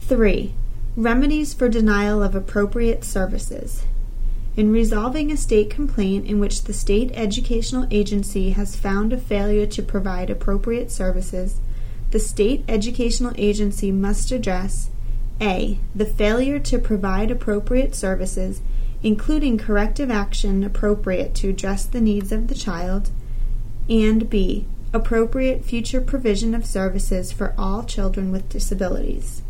3. Remedies for denial of appropriate services. In resolving a state complaint in which the state educational agency has found a failure to provide appropriate services, the state educational agency must address A. The failure to provide appropriate services, including corrective action appropriate to address the needs of the child, and B. Appropriate future provision of services for all children with disabilities.